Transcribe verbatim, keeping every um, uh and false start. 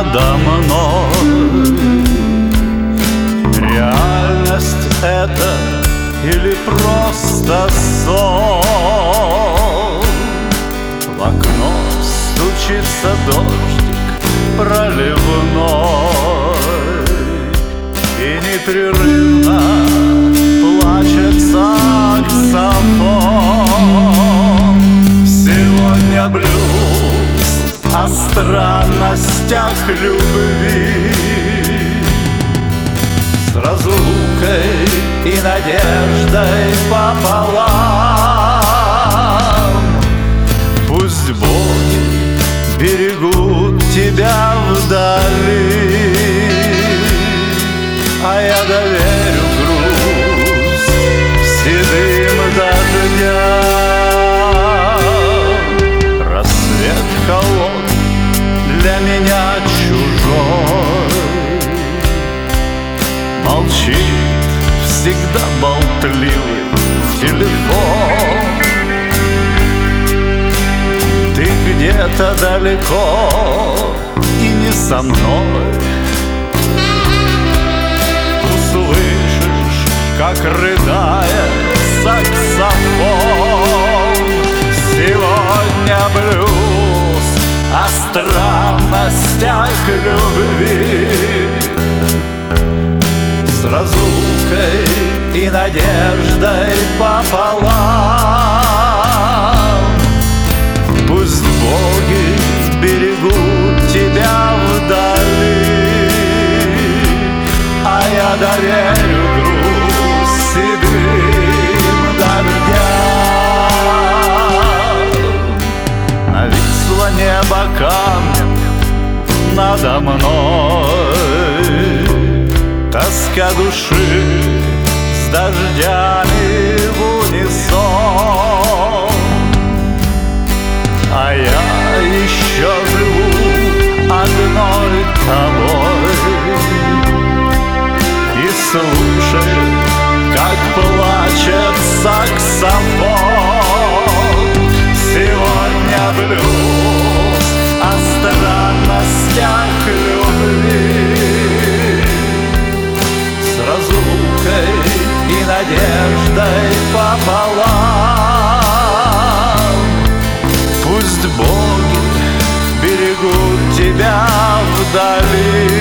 надо мной. Реальность это или просто сон? В окно стучится дождик проливной, и непрерывно плачет саксофон. Сегодня блюз о странностях любви, с разлукой и надеждой пополам. Пусть боги берегут тебя вдали, а я доверю грусть седым дождям. Рассвет холодный для меня чужой, молчит всегда болтливый телефон. Ты где-то далеко и не со мной. Услышишь, как рыдает саксофон. Сегодня блюз о странностях любви, с разлукой и надеждой пополам. Пусть боги берегут тебя вдали, а я доверю грусть седым дождям. Нависло небо камнем надо мной, тоска души с дождями в унисон. А я еще живу одной тобой и слушаю, как плачет саксофон. Сегодня блюз о странностях любви, с разлукой и надеждой пополам. Пусть боги берегут тебя вдали,